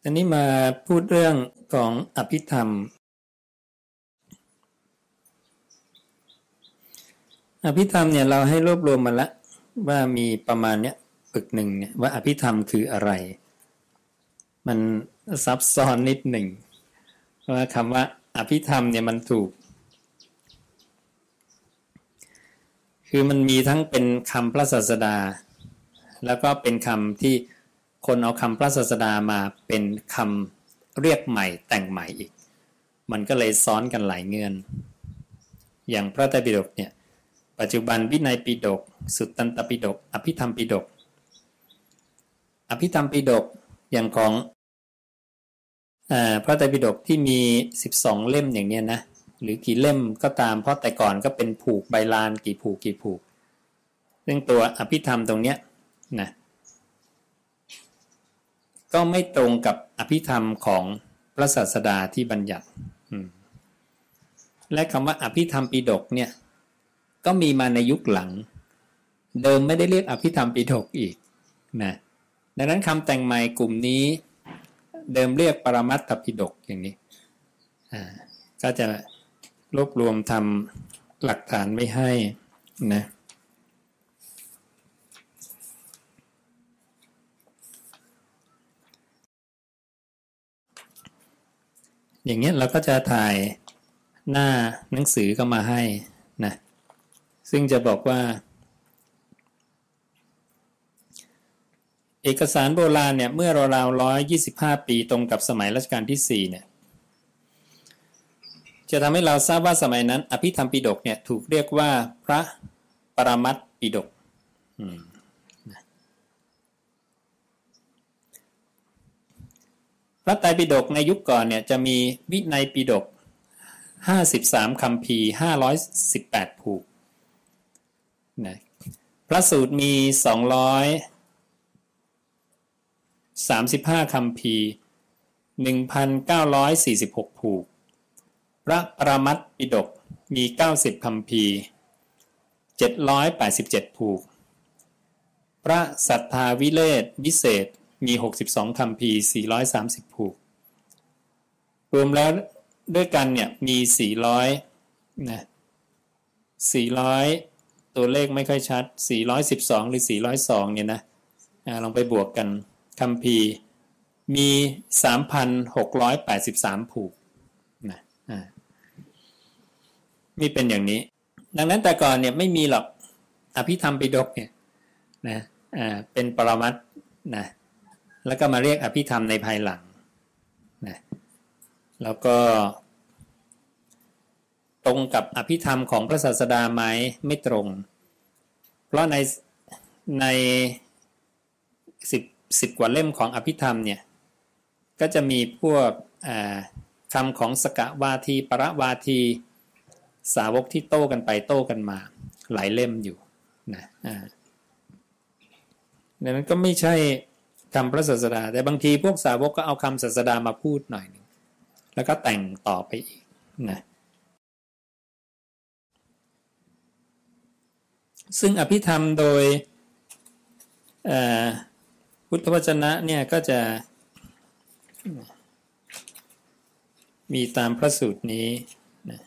อันนี้มาพูดเรื่องของอภิธรรมอภิธรรมเนี่ยเราให้รวบรวมมาแล้วว่ามีประมาณเนี้ยปึกหนึ่งเนี่ยว่าอภิธรรมคืออะไรมันซับซ้อนนิดหนึ่งเพราะว่าคำว่าอภิธรรมเนี่ยมันถูกคือมันมีทั้งเป็นคำพระศาสดาแล้วก็เป็นคำที่คนเอาคำพระศาสดามาเป็นคำเรียกใหม่แต่งใหม่อีกมันก็เลยซ้อนกันหลายเงื่อนอย่างพระไตรปิฎกเนี่ยปัจจุบันวินัยปิฎกสุตตันตปิฎกอภิธรรมปิฎกอภิธรรมปิฎกอย่างของพระไตรปิฎกที่มี12เล่มอย่างเนี้ยนะหรือกี่เล่มก็ตามเพราะแต่ก่อนก็เป็นผูกใบลานกี่ผูกซึ่งตัวอภิธรรมตรงเนี้ยนะก็ไม่ตรงกับอภิธรรมของพระศาสดาที่บัญญัติและคำว่าอภิธรรมปิฎกเนี่ยก็มีมาในยุคหลังเดิมไม่ได้เรียกอภิธรรมปิฎกอีกนะดังนั้นคำแต่งใหม่กลุ่มนี้เดิมเรียกปรมัตถปิฎกอย่างนี้ก็จะรวบรวมทำหลักฐานไว้ให้นะอย่างเงี้ยเราก็จะถ่ายหน้าหนังสือเข้ามาให้นะซึ่งจะบอกว่าเอกสารโบราณเนี่ยเมื่อราวๆ125ปีตรงกับสมัยรัชกาลที่4เนี่ยจะทำให้เราทราบว่าสมัยนั้นอภิธรรมปิฎกเนี่ยถูกเรียกว่าพระปรมัตถ์ปิฎกพระไตรปิฎกในยุคก่อนเนี่ยจะมีวินัยปิฎก53คัมภีร์518ผูกนะพระสูตรมี235คัมภีร์ 1,946 ผูกพระปรมัตถ์ปิฎกมี90คัมภีร์787ผูกพระสัทธาวิเรศวิเศษมี62คัมภีร์430ผูกรวมแล้วด้วยกันเนี่ยมี400นะ400ตัวเลขไม่ค่อยชัด412หรือ402เนี่ยนะลองไปบวกกันคัมภีร์มี 3,683 ผูกนะนี่เป็นอย่างนี้ดังนั้นแต่ก่อนเนี่ยไม่มีหรอกอภิธรรมปิฎกเนี่ยนะเป็นปรมัตถ์นะแล้วก็มาเรียกอภิธรรมในภายหลังนะแล้วก็ตรงกับอภิธรรมของพระศาสดาไหมไม่ตรงเพราะใน10กว่าเล่มของอภิธรรมเนี่ยก็จะมีพวกคำของสกวาทีปรวาทีสาวกที่โต้กันไปโต้กันมาหลายเล่มอยู่นะดังนั้นก็ไม่ใช่คำพระศาสดาแต่บางทีพวกสาวกก็เอาคำศาสดามาพูดหน่อยนึงแล้วก็แต่งต่อไปอีกนะซึ่งอภิธรรมโดยพุทธวจนะเนี่ยก็จะมีตามพระสูตรนี้นะ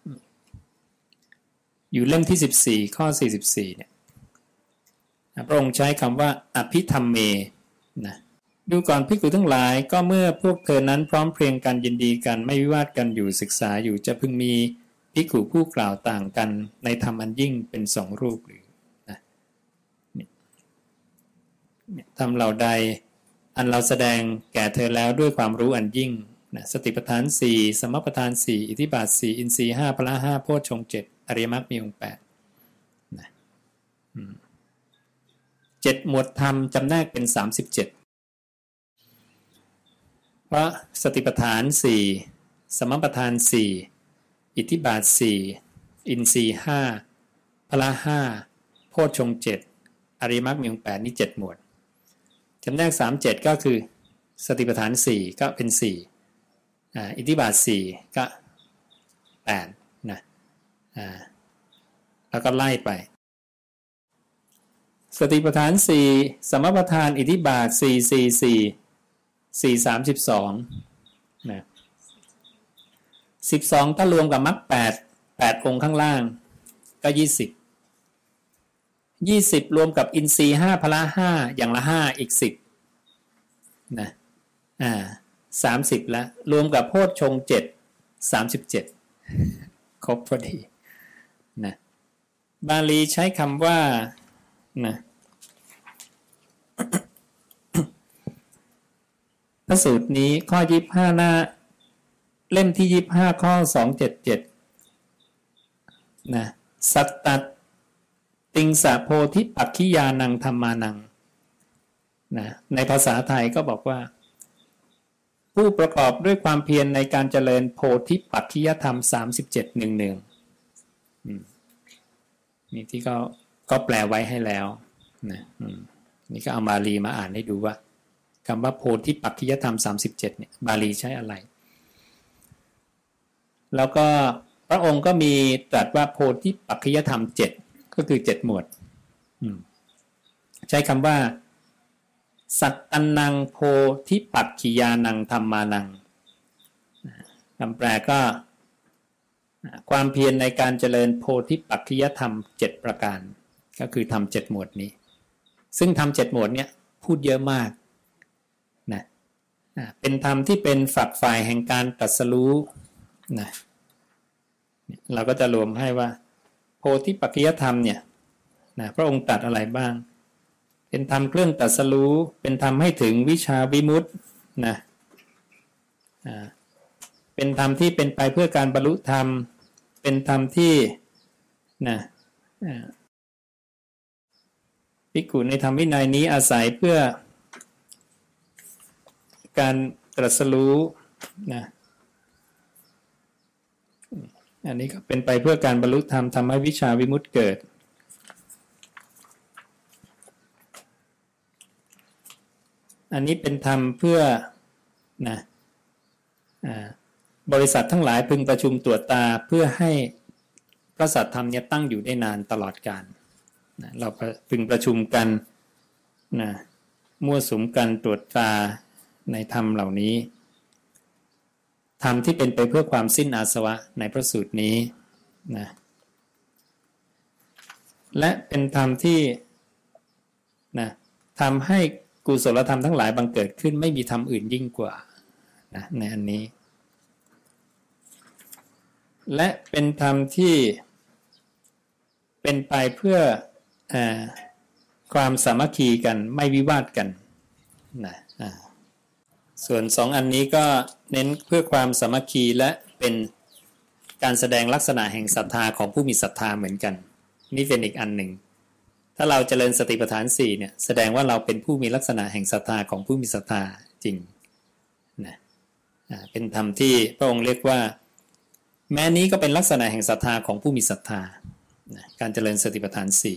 อยู่เล่มที่14ข้อ44เนี่ยพระองค์ใช้คำว่าอภิธรรมเมนะดูก่อนภิกษุทั้งหลายก็เมื่อพวกเธอนั้นพร้อมเพรียงกันยินดีกันไม่วิวาทกันอยู่ศึกษาอยู่จะพึงมีภิกษุผู้กล่าวต่างกันในธรรมอันยิ่งเป็น2รูปหรือนะธรรมเหล่าใดอันเราแสดงแก่เธอแล้วด้วยความรู้อันยิ่งนะสติปัฏฐาน4สมปัฏฐาน4อิทธิบาท4อินทรีย์5พละ5โพชฌงค์7อริยมรรคมีองค์8นะ7หมวดธรรมจำแนกเป็น37เพราะสติปัฏฐาน4สมปัฏฐาน4อิทธิบาท4อินทรีย์5พละ5โพชฌงค์7อริยมรรคมีองค์8นี่7หมวดจำแนก37ก็คือสติปัฏฐาน4ก็เป็น4อิทธิบาท4ก็8นะแล้วก็ไล่ไปสติปัฏฐาน4สมปัฏฐานอิทธิบาท4 4 32นะ12ถ้ารวมกับมรรค8องค์ข้างล่างก็20รวมกับอินทรีย์5พละ5อย่างละ5อีก10นะ30แล้วรวมกับโพชฌงค์7 37ครบพอดีนะบาลีใช้คำว่านะพระสูตรนี้ข้อ25หน้าเล่มที่25ข้อ277นะสัตตติงสะโพธิปักขิยานังธรรมานังนะในภาษาไทยก็บอกว่าผู้ประกอบด้วยความเพียรในการเจริญโพธิปักขิยธรรม37เนืองๆนี่ที่ก็แปลไว้ให้แล้วนะนี่ก็เอาบาลีมาอ่านให้ดูว่าคำว่าโพธิปักขิยธรรม37เนี่ยบาลีใช้อะไรแล้วก็พระองค์ก็มีตรัสว่าโพธิปักขิยธรรม7ก็คือ7หมวดใช้คำว่าสัตตันนังโพธิปักขิยานังธรรมานังคำแปลก็ความเพียรในการเจริญโพธิปักขิยธรรม7ประการก็คือทำ7หมวดนี้ซึ่งทำ7หมวดเนี่ยพูดเยอะมากนะเป็นธรรมที่เป็นฝักฝ่ายแห่งการตรัสรู้นะเราก็จะรวมให้ว่าโพธิปักขิยธรรมเนี่ยนะพระองค์ตรัสอะไรบ้างเป็นธรรมเครื่องตรัสรู้เป็นธรรมให้ถึงวิชาวิมุตตินะเป็นธรรมที่เป็นไปเพื่อการบรรลุธรรมเป็นธรรมที่นะภิกขุในธรรมวินัยนี้อาศัยเพื่อการตรัสรู้นะอันนี้ก็เป็นไปเพื่อการบรรลุธรรมทำให้วิชาวิมุตติเกิดอันนี้เป็นธรรมเพื่อนะบริษัททั้งหลายพึงประชุมตรวจตาเพื่อให้พระสัทธรรมเนี่ยตั้งอยู่ได้นานตลอดกาลนะเราพึงประชุมกันนะมั่วสุมกันตรวจตาในธรรมเหล่านี้ธรรมที่เป็นไปเพื่อความสิ้นอาสวะในพระสูตรนี้นะและเป็นธรรมที่นะทำให้กุศลธรรมทั้งหลายบังเกิดขึ้นไม่มีธรรมอื่นยิ่งกว่านะในอันนี้และเป็นธรรมที่เป็นไปเพื่อความสามัคคีกันไม่วิวาทกันนะส่วน2อันนี้ก็เน้นเพื่อความสามัคคีและเป็นการแสดงลักษณะแห่งศรัทธาของผู้มีศรัทธาเหมือนกันนี่เป็นอีกอันหนึ่งถ้าเราเจริญสติปัฏฐาน4เนี่ยแสดงว่าเราเป็นผู้มีลักษณะแห่งศรัทธาของผู้มีศรัทธาจริงนะเป็นธรรมที่พระองค์เรียกว่าแม้นี้ก็เป็นลักษณะแห่งศรัทธาของผู้มีศรัทธานะการเจริญสติปัฏฐาน4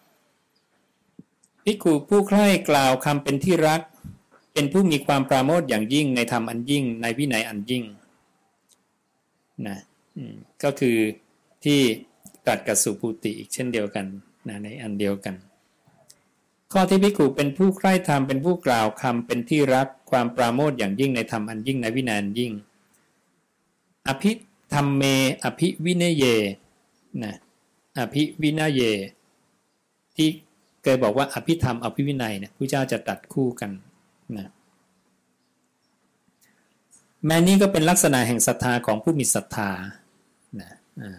ภิกขุผู้ใคร่กล่าวคำเป็นที่รักเป็นผู้มีความปราโมทย์อย่างยิ่งในธรรมอันยิ่งในวินัยอันยิ่งนะก็คือที่ตรัสกับสุภูติอีกเช่นเดียวกันนะในอันเดียวกันข้อที่ภิกขุเป็นผู้ใคร่ธรรมเป็นผู้กล่าวคำเป็นที่รักความปราโมทย์อย่างยิ่งในธรรมอันยิ่งในวินัยอันยิ่งอภิธรรมเมอภิวินัยเยนะอภิวินัยเยที่เคยบอกว่าอภิธรรมอภิวินัยเนี่ยพระเจ้าจะตัดคู่กันนะแม้นี้ก็เป็นลักษณะแห่งศรัทธาของผู้มีศรัทธานะ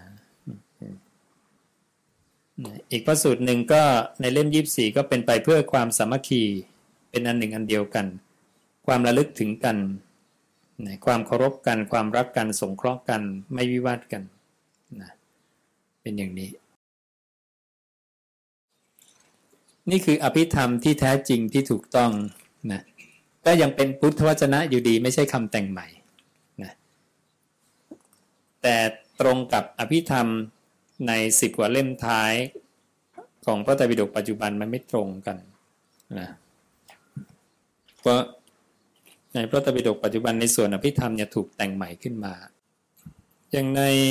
อีกพระสูตรหนึ่งก็ในเล่ม24ก็เป็นไปเพื่อความสามัคคีเป็นอันหนึ่งอันเดียวกันความระลึกถึงกันความเคารพกันความรักกันสงเคราะห์กันไม่วิวาทกันนะเป็นอย่างนี้นี่คืออภิธรรมที่แท้จริงที่ถูกต้องนะก็ยังเป็นพุทธวจนะอยู่ดีไม่ใช่คำแต่งใหม่นะแต่ตรงกับอภิธรรมใน10กว่าเล่มท้ายของพระไตรปิฎกปัจจุบันมันไม่ตรงกันนะเพราะในพระไตรปิฎกปัจจุบันในส่วนอภิธรรมเนี่ยถูกแต่งใหม่ขึ้นมาอย่าง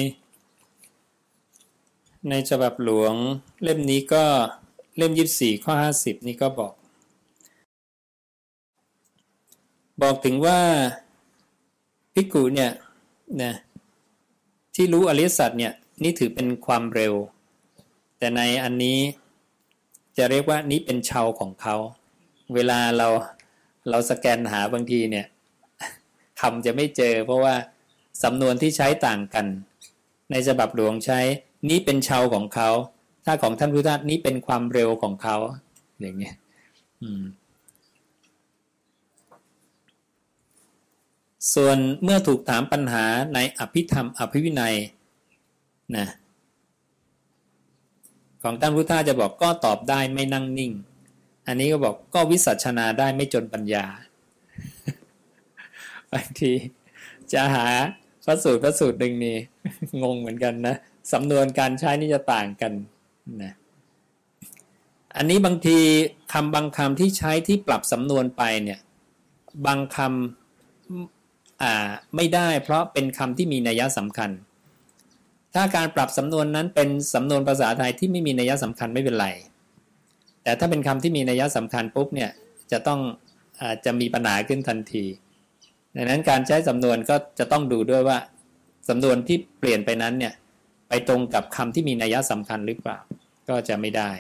ในฉบับหลวงเล่มนี้ก็เล่ม24ข้อ50นี่ก็บอกบอกถึงว่าภิกขุเนี่ยนะที่รู้อริยสัจเนี่ยนี่ถือเป็นความเร็วแต่ในอันนี้จะเรียกว่านี้เป็นเชาของเขาเวลาเราสแกนหาบางทีเนี่ยคำจะไม่เจอเพราะว่าสำนวนที่ใช้ต่างกันในฉบับหลวงใช้นี้เป็นเชาของเขาถ้าของท่านพุทธทาสนี้เป็นความเร็วของเขาอย่างเงี้ยส่วนเมื่อถูกถามปัญหาในอภิธรรมอภิวินัยนะของท่านพุทธทาสจะบอกก็ตอบได้ไม่นั่งนิ่งอันนี้ก็บอกก็วิสัชนาได้ไม่จนปัญญาบางทีจะหาพระสูตรหนึ่งนี่งงเหมือนกันนะสำนวนการใช้นี่จะต่างกันนะอันนี้บางทีคำบางคำที่ใช้ที่ปรับสำนวนไปเนี่ยบางคำไม่ได้เพราะเป็นคำที่มีนัยสำคัญถ้าการปรับสำนวนนั้นเป็นสำนวนภาษาไทยที่ไม่มีนัยสำคัญไม่เป็นไรแต่ถ้าเป็นคำที่มีนัยสำคัญปุ๊บเนี่ยจะมีปัญหาขึ้นทันทีดังนั้นการใช้สำนวนก็จะต้องดูด้วยว่าสำนวนที่เปลี่ยนไปนั้นเนี่ยไปตรงกับคำที่มีนัยสำคัญหรือเปล่าก็จะไม่ได้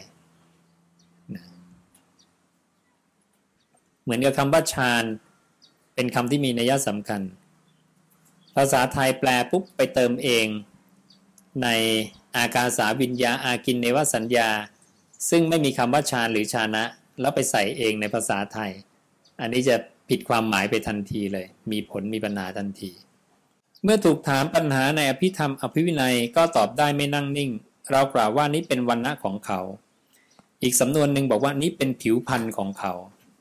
เหมือนกับคำว่าฌานเป็นคำที่มีนัยสำคัญภาษาไทยแปลปุ๊บไปเติมเองในอากาสาวิญญาอากินเนวสัญญาซึ่งไม่มีคำว่าฌานหรือฌานะแล้วไปใส่เองในภาษาไทยอันนี้จะผิดความหมายไปทันทีเลยมีผลมีปัญหาทันทีเมื่อถูกถามปัญหาในอภิธรรมอภิวินัยก็ตอบได้ไม่นั่งนิ่งเรากล่าวว่านี้เป็นวรรณะของเขาอีกสำนวนหนึ่งบอกว่านี้เป็นผิวพรรณของเขา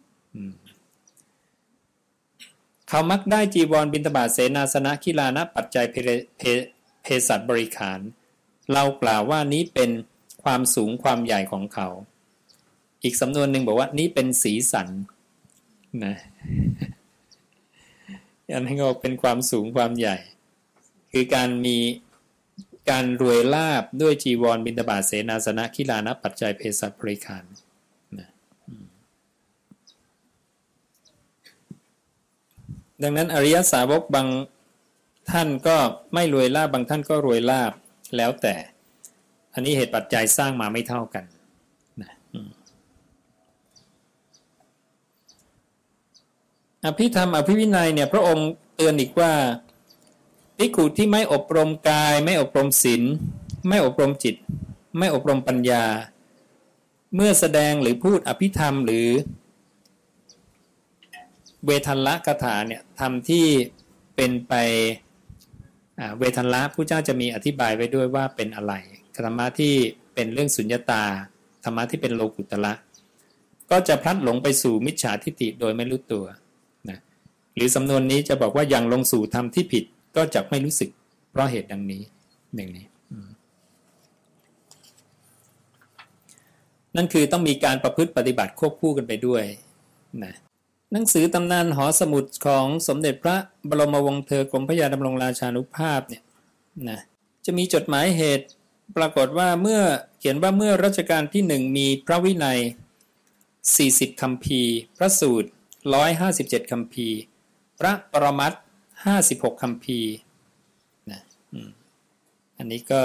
เขามักได้จีวรบิณฑบาตเสนาสนะขิลานะปัจจัยเภสัชบริขารเรากล่าวว่านี้เป็นความสูงความใหญ่ของเขาอีกสำนวนหนึ่งบอกว่านี้เป็นสีสันนะอันนี้ก็เป็นความสูงความใหญ่คือการมีการรวยลาภด้วยจีวรบิณฑบาตเสนาสนะขิลานะปัจจัยเภสัชบริขารนะดังนั้นอริยสาวกบางท่านก็ไม่รวยลาภบางท่านก็รวยลาภแล้วแต่อันนี้เหตุปัจจัยสร้างมาไม่เท่ากันนะอภิธรรมอภิวินัยเนี่ยพระองค์เตือนอีกว่าภิกขุที่ไม่อบรมกายไม่อบรมศีลไม่อบรมจิตไม่อบรมปัญญาเมื่อแสดงหรือพูดอภิธรรมหรือเวทัลละคถาเนี่ยธรรมที่เป็นไปเวทัลละผู้เจ้าจะมีอธิบายไว้ด้วยว่าเป็นอะไรธรรมะที่เป็นเรื่องสุญญตาธรรมะที่เป็นโลกุตละก็จะพลัดหลงไปสู่มิจฉาทิฏฐิโดยไม่รู้ตัวนะหรือสำนวนนี้จะบอกว่ายังลงสู่ธรรมที่ผิดก็จะไม่รู้สึกเพราะเหตุดังนี้อย่างนี้นั่นคือต้องมีการประพฤติปฏิบัติควบคู่กันไปด้วยนะหนังสือตำนานหอสมุดของสมเด็จพระบรมวงศ์เธอกรมพระยาดำรงราชานุภาพเนี่ยนะจะมีจดหมายเหตุปรากฏว่าเมื่อเขียนว่าเมื่อรัชกาลที่1มีพระวินัย40คัมภีร์พระสูตร157คัมภีร์พระปรมัตถ์56คัมภีร์นะอันนี้ก็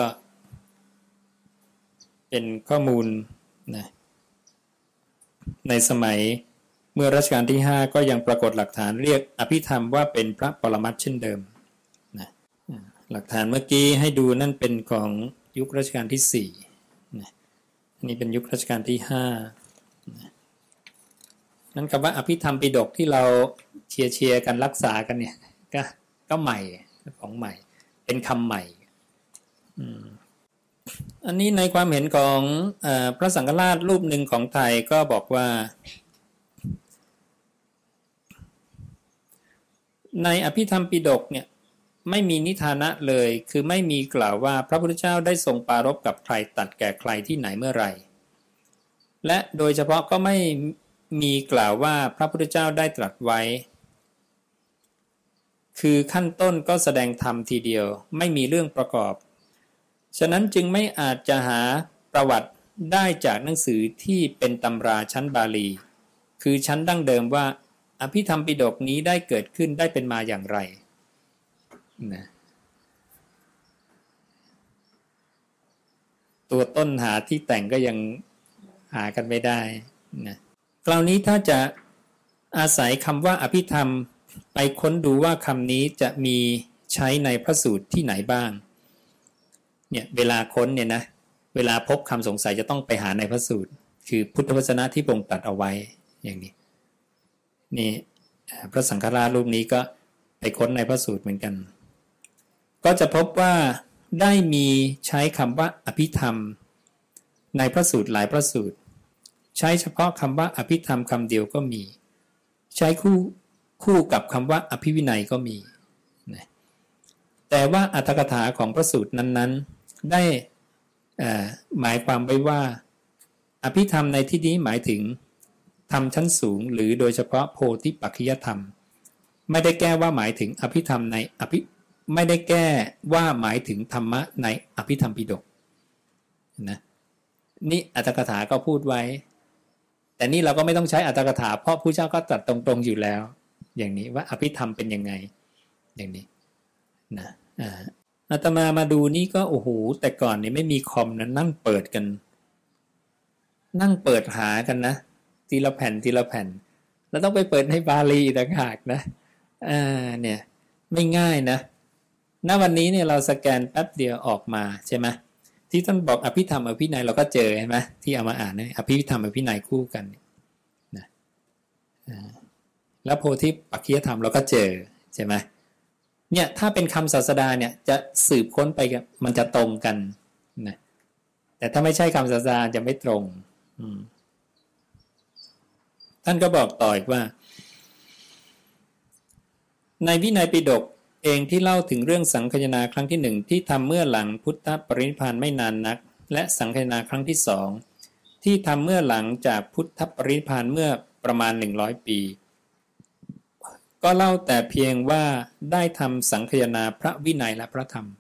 เป็นข้อมูลนะในสมัยเมื่อรัชกาลที่5ก็ยังปรากฏหลักฐานเรียกอภิธรรมว่าเป็นพระปรมัตถ์เช่นเดิมนะหลักฐานเมื่อกี้ให้ดูนั่นเป็นของยุครัชกาลที่4นะนี่เป็นยุครัชกาลที่5นะนั่นคำว่าอภิธรรมปิฎกที่เราเชียร์กันรักษากันเนี่ยก็ใหม่ของใหม่เป็นคำใหม่อันนี้ในความเห็นของพระสังฆราชรูปหนึ่งของไทยก็บอกว่าในอภิธรรมปิฎกเนี่ยไม่มีนิทานะเลยคือไม่มีกล่าวว่าพระพุทธเจ้าได้ทรงปรารภกับใครตัดแก่ใครที่ไหนเมื่อไรและโดยเฉพาะก็ไม่มีกล่าวว่าพระพุทธเจ้าได้ตรัสไว้คือขั้นต้นก็แสดงธรรมทีเดียวไม่มีเรื่องประกอบฉะนั้นจึงไม่อาจจะหาประวัติได้จากหนังสือที่เป็นตำราชั้นบาลีคือชั้นดั้งเดิมว่าอภิธรรมปิฎกนี้ได้เกิดขึ้นได้เป็นมาอย่างไรนะตัวต้นหาที่แต่งก็ยังหากันไม่ได้นะคราวนี้ถ้าจะอาศัยคำว่าอภิธรรมไปค้นดูว่าคำนี้จะมีใช้ในพระสูตรที่ไหนบ้างเนี่ยเวลาค้นเนี่ยนะเวลาพบคำสงสัยจะต้องไปหาในพระสูตรคือพุทธวจนะที่พระองค์ตรัสเอาไว้อย่างนี้นี่พระสังฆราชรูปนี้ก็ไปค้นในพระสูตรเหมือนกันก็จะพบว่าได้มีใช้คำว่าอภิธรรมในพระสูตรหลายพระสูตรใช้เฉพาะคำว่าอภิธรรมคำเดียวก็มีใช้คู่กับคำว่าอภิวินัยก็มีนะแต่ว่าอรรถกถาของพระสูตรนั้นๆได้หมายความไว้ว่าอภิธรรมในที่นี้หมายถึงธรรมชั้นสูงหรือโดยเฉพาะโพธิปักขิยธรรมไม่ได้แก้ว่าหมายถึงอภิธรรมในไม่ได้แก้ว่าหมายถึงธรรมะในอภิธรรมปิฎกนะนี่อรรถกถาก็พูดไว้แต่นี่เราก็ไม่ต้องใช้อรรถกถาเพราะพระเจ้าก็ตรัสตรงๆอยู่แล้วอย่างนี้ว่าอภิธรรมเป็นยังไงอย่างนี้นะอาตมาดูนี่ก็โอ้โหแต่ก่อนนี่ไม่มีคอมนะนั่งเปิดกันนั่งเปิดหากันนะทีละแผ่นทีละแผ่นแล้วต้องไปเปิดในบาลีต่างหากนะเนี่ยไม่ง่ายนะณวันนี้เนี่ยเราสแกนแป๊บเดียวออกมาใช่ไหมที่ท่านบอกอภิธรรมอภินัยเราก็เจอใช่ไหมที่เอามาอ่านเนี่ยอภิธรรมอภินัยคู่กันนะแล้วโพธิปักขิยธรรมเราก็เจอใช่ไหมเนี่ยถ้าเป็นคำศาสดาเนี่ยจะสืบค้นไปมันจะตรงกันนะแต่ถ้าไม่ใช่คำศาสดาจะไม่ตรงท่านก็บอกต่ออีกว่าในวินัยปิฎกเองที่เล่าถึงเรื่องสังคายนาครั้งที่หนึ่งที่ทำเมื่อหลังพุทธปรินิพพานไม่นานนักและสังคายนาครั้งที่สองที่ทำเมื่อหลังจากพุทธปรินิพพานเมื่อประมาณ100 ปีก็เล่าแต่เพียงว่าได้ทำสังคายนาพระวินัยและพระธรรม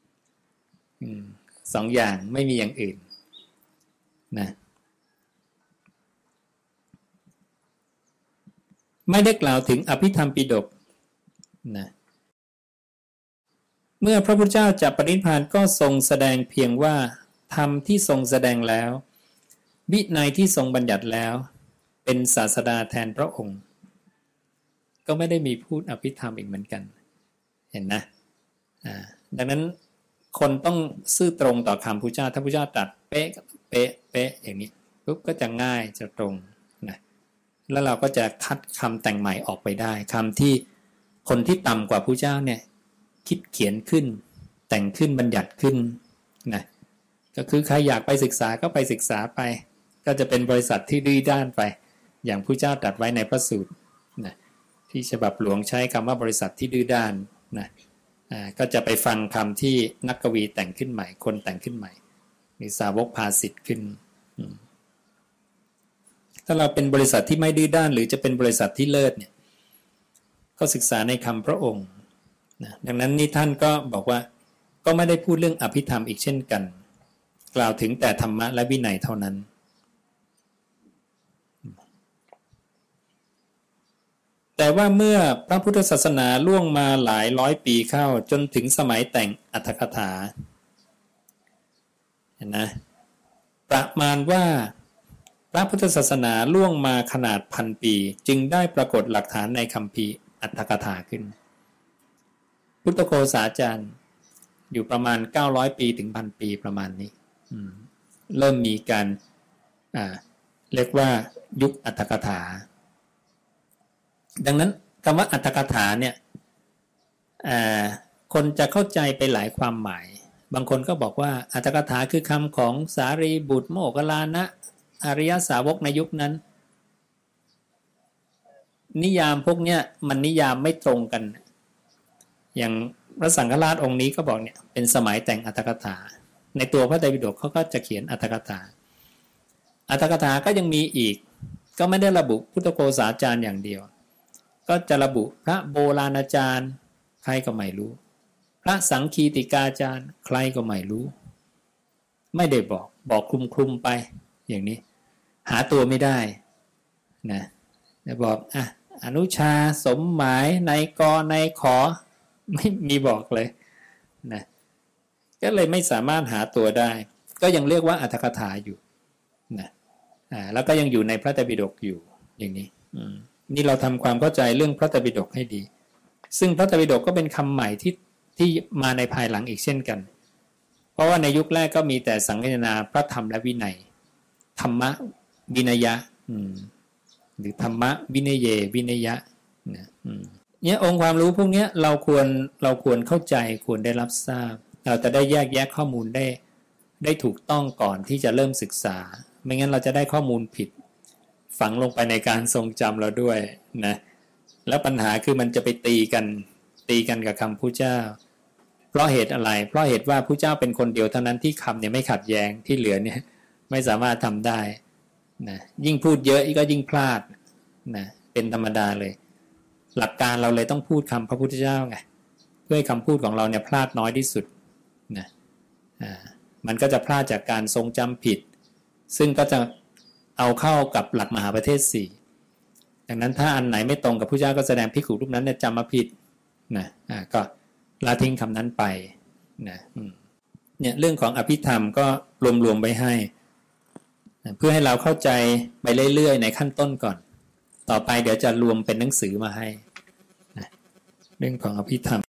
สองอย่างไม่มีอย่างอื่นนะไม่ได้กล่าวถึงอภิธรรมปิฎกนะเมื่อพระพุทธเจ้าจะปรินิพพานก็ทรงแสดงเพียงว่าธรรมที่ทรงแสดงแล้ววินัยที่ทรงบัญญัติแล้วเป็นศาสดาแทนพระองค์ก็ไม่ได้มีพูดอภิธรรมอีกเหมือนกันเห็นนะดังนั้นคนต้องซื่อตรงต่อคำพุทธเจ้าถ้าพุทธเจ้าตรัสเป๊ะเป๊ะเป๊ะอย่างนี้ปุ๊บก็จะง่ายจะตรงนะแล้วเราก็จะคัดคำแต่งใหม่ออกไปได้คำที่คนที่ต่ำกว่าพุทธเจ้าเนี่ยคิดเขียนขึ้นแต่งขึ้นบัญญัติขึ้นนะก็คือใครอยากไปศึกษาก็ไปศึกษาไปก็จะเป็นบริษัทที่ดื้อด้านไปอย่างพุทธเจ้าตรัสไว้ในพระสูตรนะที่ฉบับหลวงใช้คำว่าบริษัทที่ดื้อด้านนะก็จะไปฟังคำที่นักกวีแต่งขึ้นใหม่คนแต่งขึ้นใหม่มีสาวกภาสิทธิ์ขึ้นถ้าเราเป็นบริษัทที่ไม่ดื้อด้านหรือจะเป็นบริษัทที่เลิศเนี่ยก็ศึกษาในคำพระองค์นะดังนั้นนี่ท่านก็บอกว่าก็ไม่ได้พูดเรื่องอภิธรรมอีกเช่นกันกล่าวถึงแต่ธรรมะและวินัยเท่านั้นแต่ว่าเมื่อพระพุทธศาสนาล่วงมาหลายร้อยปีเข้าจนถึงสมัยแต่งอรรถกถาเห็นนะประมาณว่าพระพุทธศาสนาล่วงมาขนาด1,000 ปีจึงได้ปรากฏหลักฐานในคัมภีร์อรรถกถาขึ้นพุทธโฆษาจารย์อยู่ประมาณ900 ปีถึง 1,000 ปีประมาณนี้เริ่มมีการเรียกว่ายุคอรรถกถาดังนั้นคำว่าอรรถกถาเนี่ยคนจะเข้าใจไปหลายความหมายบางคนก็บอกว่าอรรถกถาคือคำของสารีบุตรโมคคัลลานะอริยสาวกในยุคนั้นนิยามพวกเนี้ยมันนิยามไม่ตรงกันอย่างพระสังฆราชองค์นี้ก็บอกเนี่ยเป็นสมัยแต่งอรรถกถาในตัวพระไตรปิฎกเขาก็จะเขียนอรรถกถาอรรถกถาก็ยังมีอีกก็ไม่ได้ระบุพุทธโฆษาจารย์อย่างเดียวก็จะระบุพระโบราณอาจารย์ใครก็ไม่รู้พระสังคีติกาจารย์ใครก็ไม่รู้ไม่ได้บอกคลุมไปอย่างนี้หาตัวไม่ได้นะจะบอกอนุชาสมหมายนายกนายขอไม่มีบอกเลยนะก็เลยไม่สามารถหาตัวได้ก็ยังเรียกว่าอรรถกถาอยู่นะแล้วก็ยังอยู่ในพระไตรปิฎกอยู่อย่างนี้นี่เราทำความเข้าใจเรื่องพระไตรปิฎกให้ดีซึ่งพระไตรปิฎกก็เป็นคำใหม่ที่มาในภายหลังอีกเช่นกันเพราะว่าในยุคแรกก็มีแต่สังคายนาพระธรรมและวินัยธรรมะวินัยะหรือธรรมะวินัยเยวินัยะเนี่ยองค์ความรู้พวกนี้เราควรเข้าใจควรได้รับทราบเราจะได้แยกแยะข้อมูลได้ถูกต้องก่อนที่จะเริ่มศึกษาไม่งั้นเราจะได้ข้อมูลผิดฝังลงไปในการทรงจำเราด้วยนะแล้วปัญหาคือมันจะไปตีกันกับคำพุทธเจ้าเพราะเหตุอะไรเพราะเหตุว่าพุทธเจ้าเป็นคนเดียวเท่านั้นที่คำเนี่ยไม่ขัดแย้งที่เหลือเนี่ยไม่สามารถทำได้นะยิ่งพูดเยอะก็ยิ่งพลาดนะเป็นธรรมดาเลยหลักการเราเลยต้องพูดคำพระพุทธเจ้าไงเพื่อให้คำพูดของเราเนี่ยพลาดน้อยที่สุดนะมันก็จะพลาดจากการทรงจำผิดซึ่งก็จะเอาเข้ากับหลักมหาประเทศสี่ดังนั้นถ้าอันไหนไม่ตรงกับพระเจ้าก็แสดงภิกษุรูปนั้นเนี่ยจำมาผิดนะก็ละทิ้งคำนั้นไปนะเนี่ยเรื่องของอภิธรรมก็รวมๆไว้ให้นะเพื่อให้เราเข้าใจไปเรื่อยๆในขั้นต้นก่อนต่อไปเดี๋ยวจะรวมเป็นหนังสือมาให้นะเรื่องของอภิธรรม